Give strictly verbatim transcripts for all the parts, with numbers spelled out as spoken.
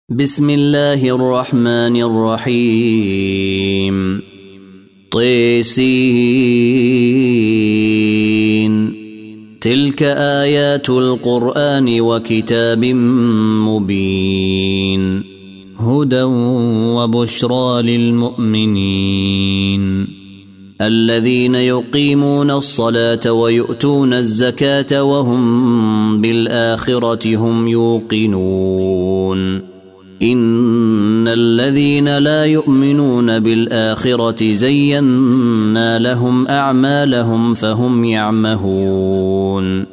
بسم الله الرحمن الرحيم. طيسين. تلك آيات القرآن وكتاب مبين هدى وبشرى للمؤمنين الذين يقيمون الصلاة ويؤتون الزكاة وهم بالآخرة هم يوقنون. إن الذين لا يؤمنون بالآخرة زينا لهم أعمالهم فهم يعمهون.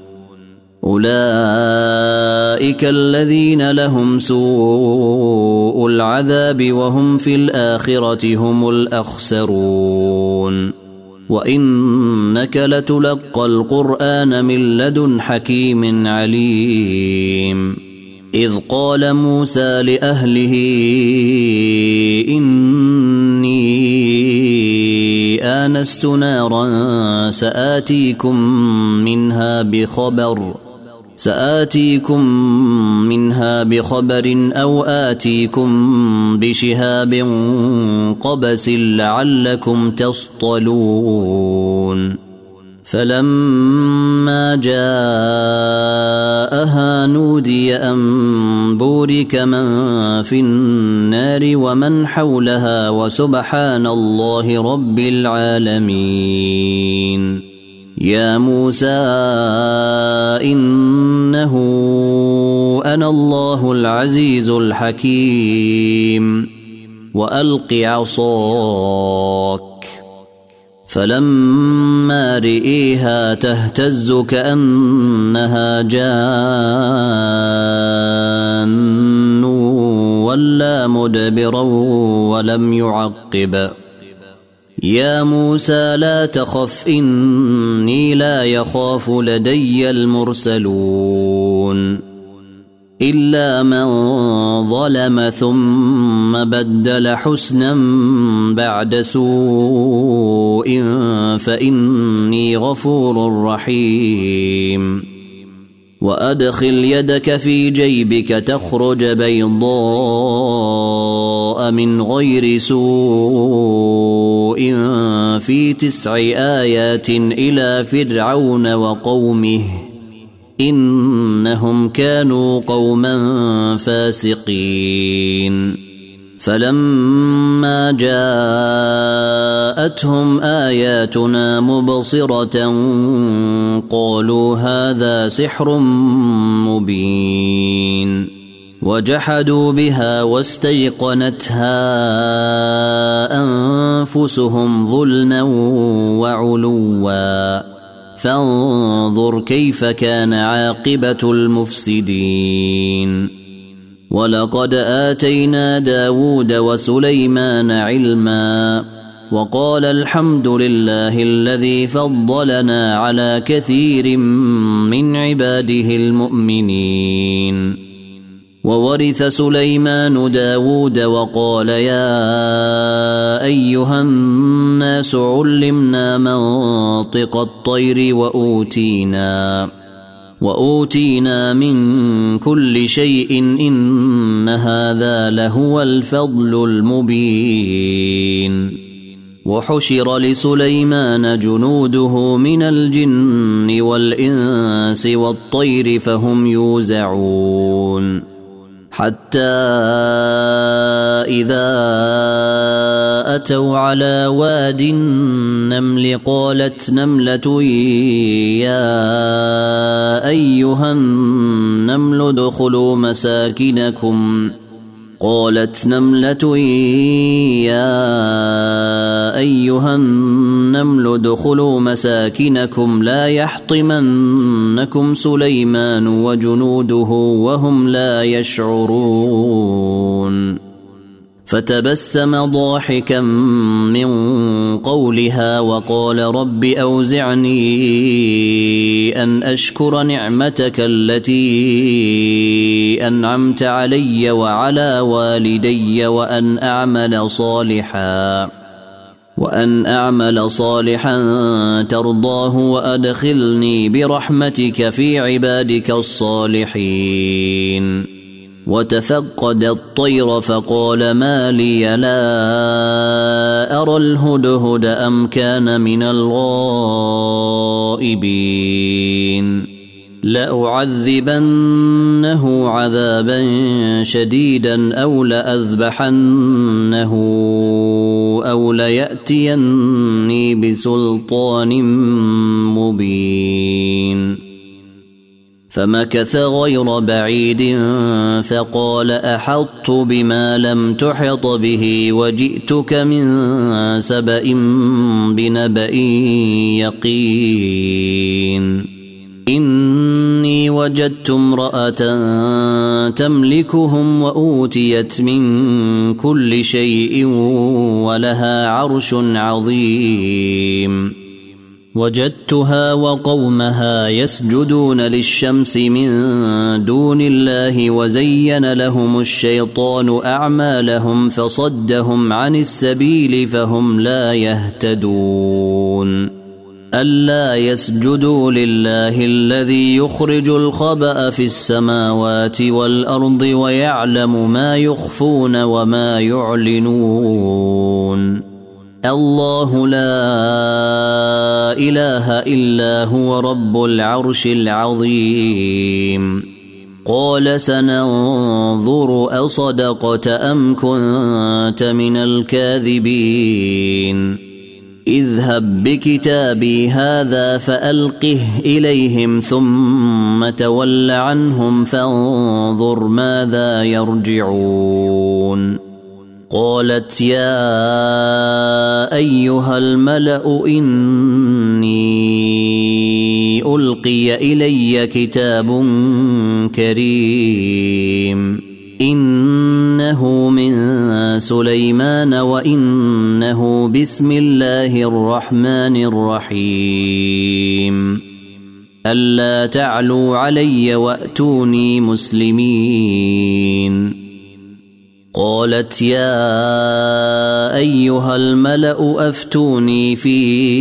أولئك الذين لهم سوء العذاب وهم في الآخرة هم الأخسرون. وإنك لتلقى القرآن من لدن حكيم عليم. إذ قال موسى لأهله إني آنست نارا سآتيكم منها بخبر سآتيكم منها بخبر أو آتيكم بشهاب قبس لعلكم تصطلون. فلما جاءها نودي أن بورك من في النار ومن حولها وسبحان الله رب العالمين. يا موسى إنه أنا الله العزيز الحكيم وألق عصاك. فلما رئيها تهتز كأنها جان ولا مدبرا ولم يعقب. يا موسى لا تخف إني لا يخاف لدي المرسلون. إلا من ظلم ثم بدل حسنا بعد سوء فإني غفور رحيم. وأدخل يدك في جيبك تخرج بيضاء من غير سوء في تسع آيات إلى فرعون وقومه إنهم كانوا قوما فاسقين. فلما جاءتهم آياتنا مبصرة قالوا هذا سحر مبين وجحدوا بها واستيقنتها أنفسهم ظلما وعلوا فانظر كيف كان عاقبة المفسدين. ولقد آتينا داود وسليمان علما وقال الحمد لله الذي فضلنا على كثير من عباده المؤمنين. وورث سليمان داود وقال يا أيها الناس علمنا منطق الطير وأوتينا وأوتينا من كل شيء إن هذا لهو الفضل المبين. وحشر لسليمان جنوده من الجن والإنس والطير فهم يوزعون. حتى إذا أتوا على واد النمل قالت نملة يا أيها النمل ادخلوا مساكنكم قالت نملة يا أيها النمل ادخلوا مساكنكم لا يحطمنكم سليمان وجنوده وهم لا يشعرون. فتبسم ضاحكا من قولها وقال رب أوزعني أن أشكر نعمتك التي أنعمت علي وعلى والدي وأن أعمل صالحا وأن أعمل صالحا ترضاه وأدخلني برحمتك في عبادك الصالحين. وتفقد الطير فقال ما لي لا أرى الهدهد أم كان من الغائبين لأعذبنه عذابا شديدا أو لأذبحنه أو ليأتيني بسلطان مبين فمكث غير بعيد فقال أحطت بما لم تحط به وجئتك من سبأ بنبأ يقين إني وجدت امرأة تملكهم وأوتيت من كل شيء ولها عرش عظيم وجدتها وقومها يسجدون للشمس من دون الله وزين لهم الشيطان أعمالهم فصدهم عن السبيل فهم لا يهتدون ألا يسجدوا لله الذي يخرج الخبأ في السماوات والأرض ويعلم ما يخفون وما يعلنون الله لا إله إلا هو رب العرش العظيم قال سننظر أصدقت أم كنت من الكاذبين اذهب بكتابي هذا فألقه إليهم ثم تول عنهم فانظر ماذا يرجعون قالت يا أيها الملأ إني ألقي إلي كتاب كريم إنه من سليمان وإنه بسم الله الرحمن الرحيم ألا تعلوا علي وأتوني مسلمين قالت يا أيها الملأ أفتوني في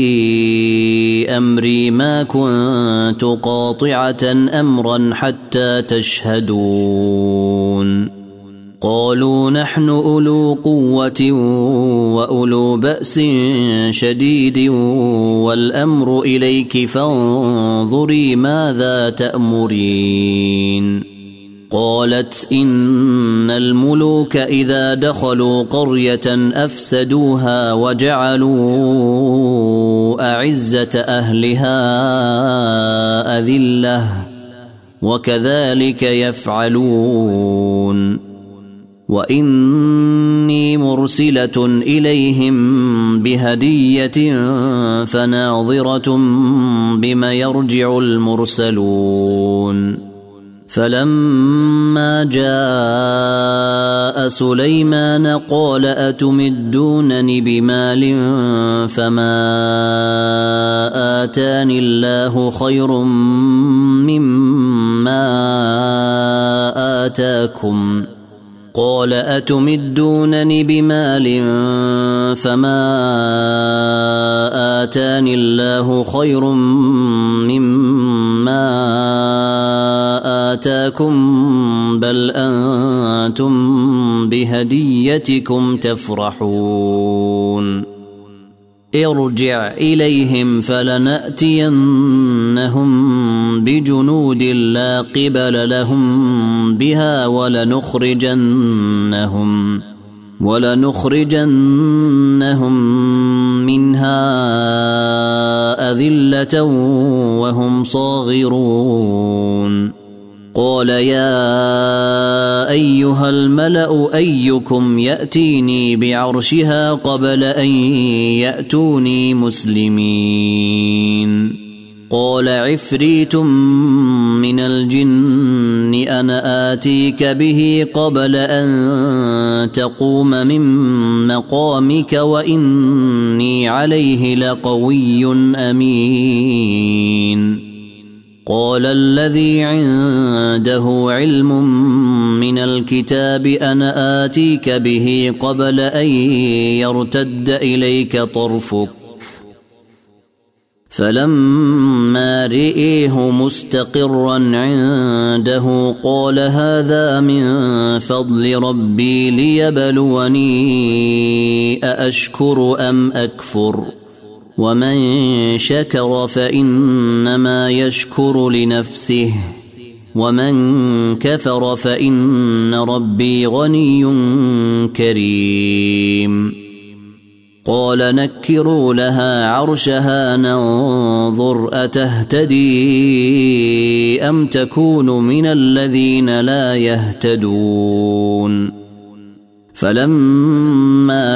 أمري ما كنت قاطعة أمرا حتى تشهدون قالوا نحن أولو قوة وأولو بأس شديد والأمر إليك فانظري ماذا تأمرين قالت إن الملوك إذا دخلوا قرية أفسدوها وجعلوا أعزة أهلها أذلة وكذلك يفعلون وإني مرسلة إليهم بهدية فناظرة بما يرجع المرسلون فلما جاء سليمان قال أتمدونني بمال فما آتاني الله خير مما آتاكم قال أتمدونني بمال فما آتاني الله خير مما آتاكم بل أنتم بهديتكم تفرحون ارجع إليهم فلنأتينهم بجنود لا قبل لهم بها ولنخرجنهم ولنخرجنهم منها أذلة وهم صاغرون قال يا أيها الملأ أيكم يأتيني بعرشها قبل أن يأتوني مسلمين قال عفريت من الجن أنا آتيك به قبل أن تقوم من مقامك وإني عليه لقوي أمين قال الذي عنده علم من الكتاب أنا آتيك به قبل أن يرتد إليك طرفك فلما رئيه مستقرا عنده قال هذا من فضل ربي ليبلوني أأشكر أم أكفر ومن شكر فإنما يشكر لنفسه ومن كفر فإن ربي غني كريم. قال نكروا لها عرشها ننظر أتهتدي أم تكون من الذين لا يهتدون. فلما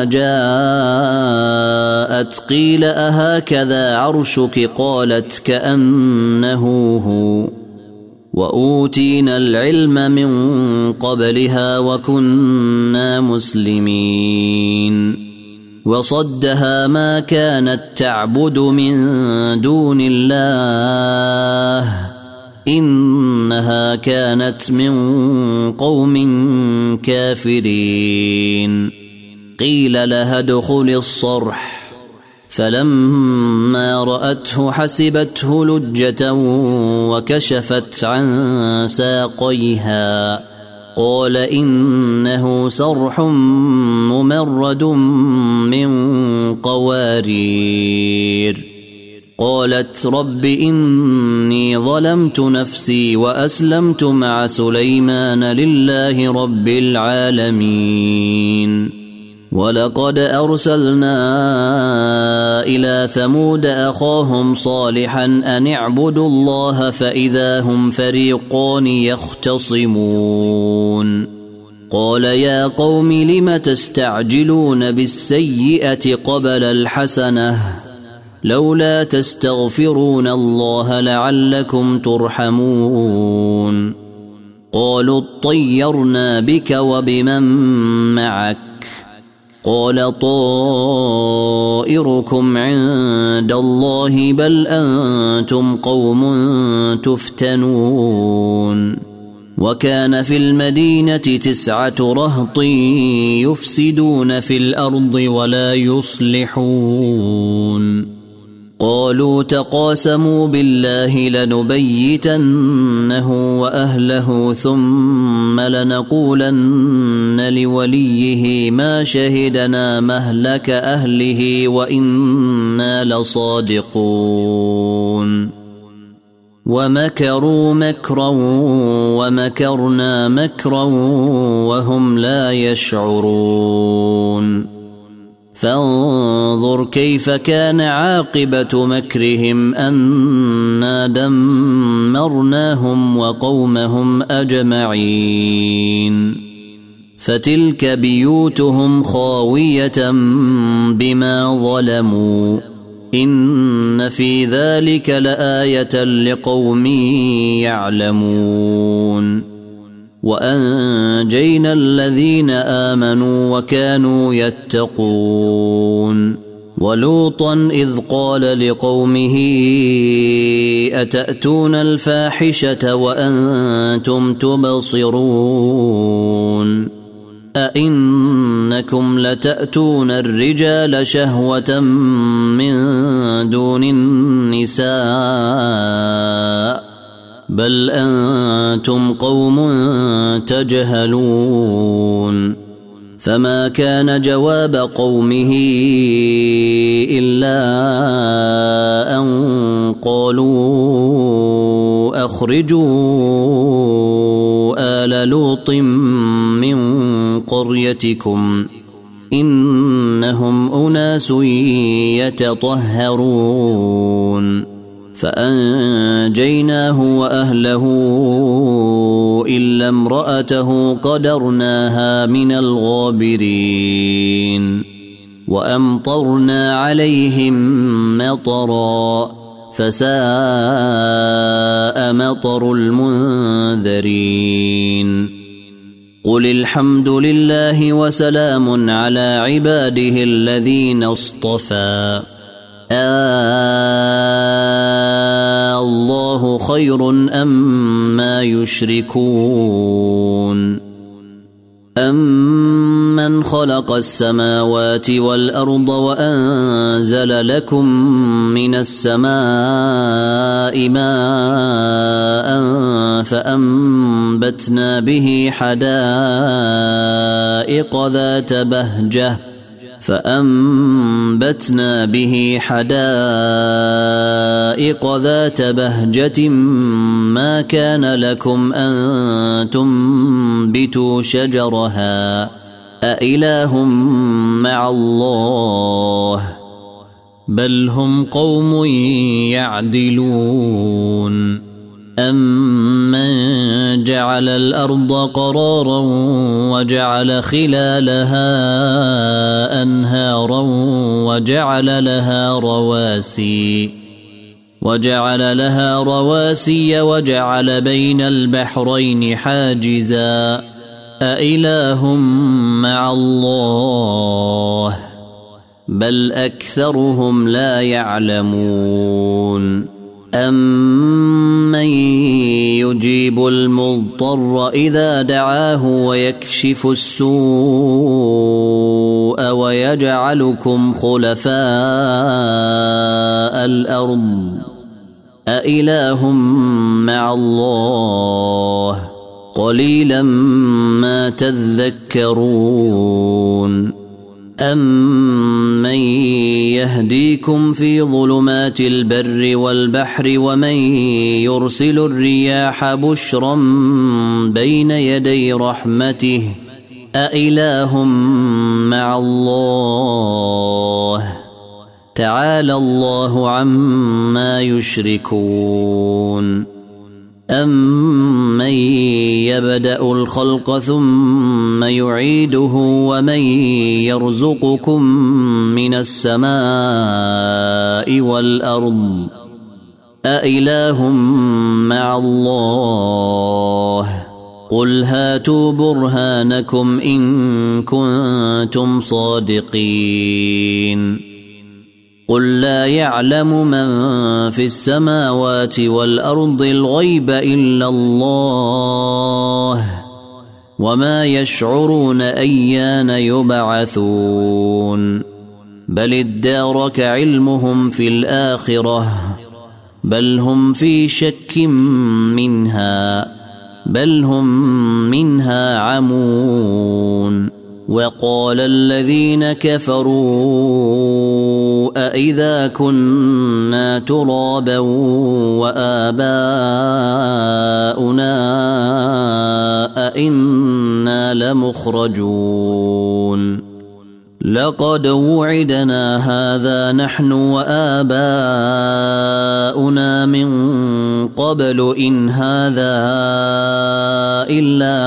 جاءت قيل أهكذا عرشك قالت كأنه هو وأوتينا العلم من قبلها وكنا مسلمين. وصدها ما كانت تعبد من دون الله إنها كانت من قوم كافرين. قيل لها ادخل الصرح فلما رأته حسبته لجة وكشفت عن ساقيها قال إنه صرح ممرد من قوارير. قالت رب إني ظلمت نفسي وأسلمت مع سليمان لله رب العالمين. ولقد أرسلنا إلى ثمود أخاهم صالحا أن اعبدوا الله فإذا هم فريقان يختصمون. قال يا قوم لم تستعجلون بالسيئة قبل الحسنة لولا تستغفرون الله لعلكم ترحمون. قالوا اطيرنا بك وبمن معك قال طائركم عند الله بل أنتم قوم تفتنون. وكان في المدينة تسعة رهط يفسدون في الأرض ولا يصلحون. قالوا تقاسموا بالله لنبيتنه وأهله ثم لنقولن لوليه ما شهدنا مهلك أهله وإنا لصادقون. ومكروا مكرا ومكرنا مكرا وهم لا يشعرون. فانظر كيف كان عاقبة مكرهم أنا دمرناهم وقومهم أجمعين. فتلك بيوتهم خاوية بما ظلموا إن في ذلك لآية لقوم يعلمون. وأنجينا الذين آمنوا وكانوا يتقون. ولوطا إذ قال لقومه أتأتون الفاحشة وأنتم تبصرون أئنكم لتأتون الرجال شهوة من دون النساء بل أنتم قوم تجهلون. فما كان جواب قومه إلا أن قالوا أخرجوا آل لوط من قريتكم إنهم أناس يتطهرون. فأنجيناه وأهله إلا امرأته قدرناها من الغابرين. وأمطرنا عليهم مطرا فساء مطر المنذرين. قل الحمد لله وسلام على عباده الذين اصطفى آه الله خير أما يشركون. أمن أَمَّنْ خَلَقَ السَّمَاوَاتِ وَالْأَرْضَ وَأَنزَلَ لَكُم مِّنَ السَّمَاءِ مَاءً فَأَنبَتْنَا بِهِ حَدَائِقَ ذَاتَ بَهْجَةٍ فأنبتنا به حدائق ذات بهجة ما كان لكم أن تنبتوا شجرها أإله مع الله بل هم قوم يعدلون أَمَّنْ جَعَلَ الْأَرْضَ قَرَارًا وَجَعَلَ خِلَالَهَا أَنْهَارًا وَجَعَلَ لَهَا رَوَاسِيَ وَجَعَلَ لَهَا رَوَاسِيَ وَجَعَلَ بَيْنَ الْبَحْرَيْنِ حَاجِزًا أَإِلَٰهٌ مَّعَ اللَّهِ بَلْ أَكْثَرُهُمْ لَا يَعْلَمُونَ أَمَّن يُجِيبُ الْمُضْطَرَّ إِذَا دَعَاهُ وَيَكْشِفُ السُّوءَ وَيَجْعَلُكُمْ خُلَفَاءَ الْأَرْضِ أَإِلَٰهٌ مَّعَ اللَّهِ قَلِيلًا مَّا تَذَكَّرُونَ أَمَّن يَهْدِيكُمْ فِي ظُلُمَاتِ الْبَرِّ وَالْبَحْرِ وَمَن يُرْسِلُ الرِّيَاحَ بُشْرًا بَيْنَ يَدَيْ رَحْمَتِهِ أَإِلَٰهٌ مَّعَ اللَّهِ تَعَالَى اللَّهُ عَمَّا يُشْرِكُونَ أَمَّن يَبْدَأُ الْخَلْقَ ثُمَّ يُعِيدُهُ وَمَن يَرْزُقُكُم مِّنَ السَّمَاءِ وَالْأَرْضِ أَإِلَٰهٌ مَّعَ اللَّهِ قُلْ هَاتُوا بُرْهَانَكُمْ إِن كُنتُمْ صَادِقِينَ قُل لا يعلم من في السماوات والأرض الغيب إلا الله وما يشعرون أيان يبعثون بل ادارك علمهم في الآخرة بل هم في شك منها بل هم منها عمون وقال الذين كفروا أإذا كنا ترابا وآباؤنا أإنا لمخرجون لقد وعدنا هذا نحن وآباؤنا من قبل إن هذا إلا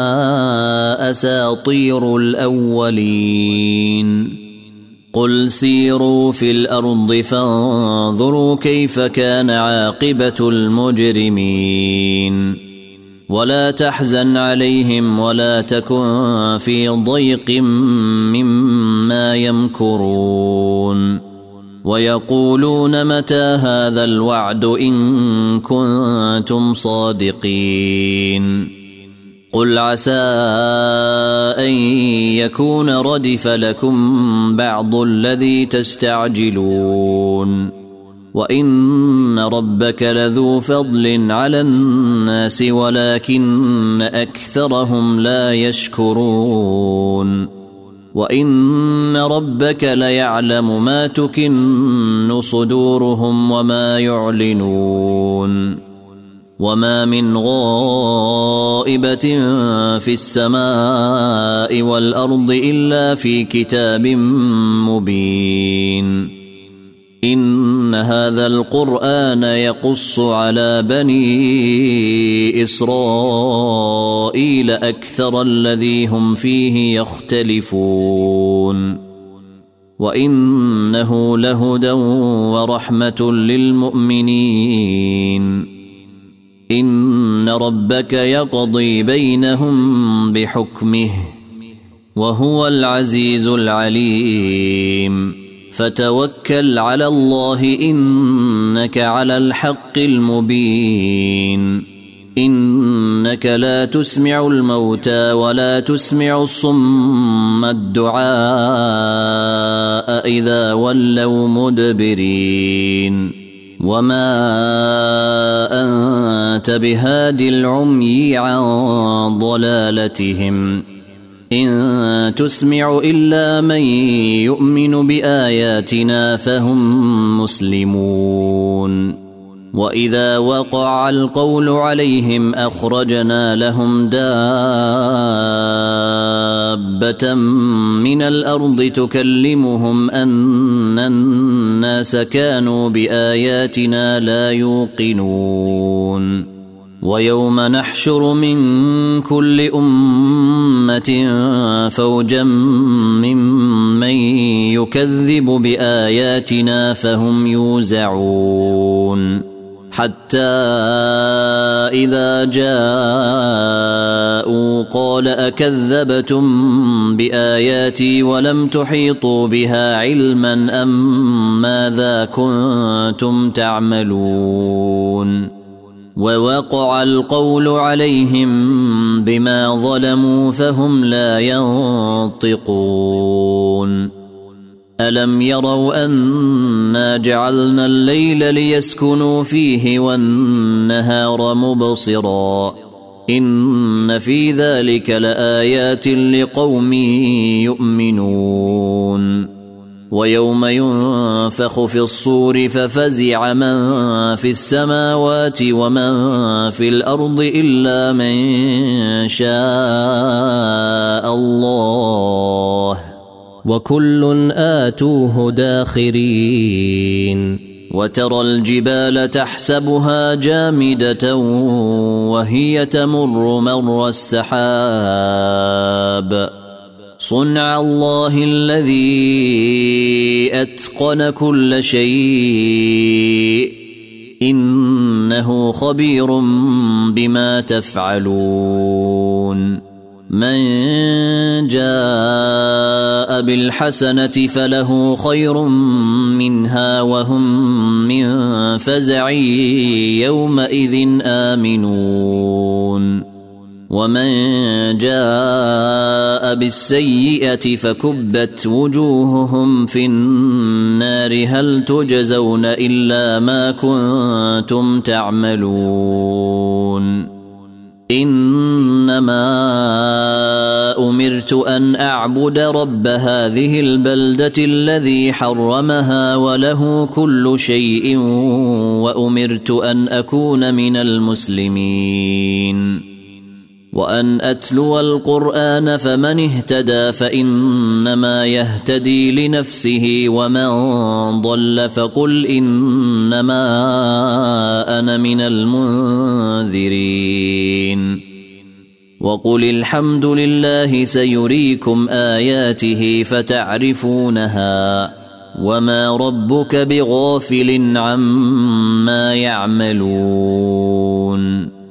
أساطير الأولين قل سيروا في الأرض فانظروا كيف كان عاقبة المجرمين ولا تحزن عليهم ولا تكن في ضيق مما يمكرون ويقولون متى هذا الوعد إن كنتم صادقين قل عسى أن يكون ردف لكم بعض الذي تستعجلون وإن ربك لذو فضل على الناس ولكن أكثرهم لا يشكرون وإن ربك ليعلم ما تكن صدورهم وما يعلنون وما من غائبة في السماء والأرض إلا في كتاب مبين إن هذا القرآن يقص على بني إسرائيل أكثر الذي هم فيه يختلفون وإنه لهدى ورحمة للمؤمنين إن ربك يقضي بينهم بحكمه وهو العزيز العليم فتوكل على الله إنك على الحق المبين إنك لا تسمع الموتى ولا تسمع الصم الدعاء إذا ولوا مدبرين وما أنت بهاد العمي عن ضلالتهم إن تسمع إلا من يؤمن بآياتنا فهم مسلمون وإذا وقع القول عليهم أخرجنا لهم دابة من الأرض تكلمهم أن الناس كانوا بآياتنا لا يوقنون ويوم نحشر من كل أمة فوجا ممن يكذب بآياتنا فهم يوزعون حتى إذا جاءوا قال أكذبتم بآياتي ولم تحيطوا بها علما أم ماذا كنتم تعملون ووقع القول عليهم بما ظلموا فهم لا ينطقون ألم يروا أنا جعلنا الليل ليسكنوا فيه والنهار مبصرا إن في ذلك لآيات لقوم يؤمنون ويوم ينفخ في الصور ففزع من في السماوات ومن في الأرض إلا من شاء الله وكل آتوه داخرين وترى الجبال تحسبها جامدة وهي تمر مر السحاب صنع الله الذي أتقن كل شيء إنه خبير بما تفعلون من جاء بالحسنة فله خير منها وهم من فزع يومئذ آمنون ومن جاء بالسيئة فكبت وجوههم في النار هل تجزون إلا ما كنتم تعملون إنما أمرت أن أعبد رب هذه البلدة الذي حرمها وله كل شيء وأمرت أن أكون من المسلمين وأن أتلو القرآن فمن اهتدى فإنما يهتدي لنفسه ومن ضل فقل إنما أنا من المنذرين وقل الحمد لله سيريكم آياته فتعرفونها وما ربك بغافل عما يعملون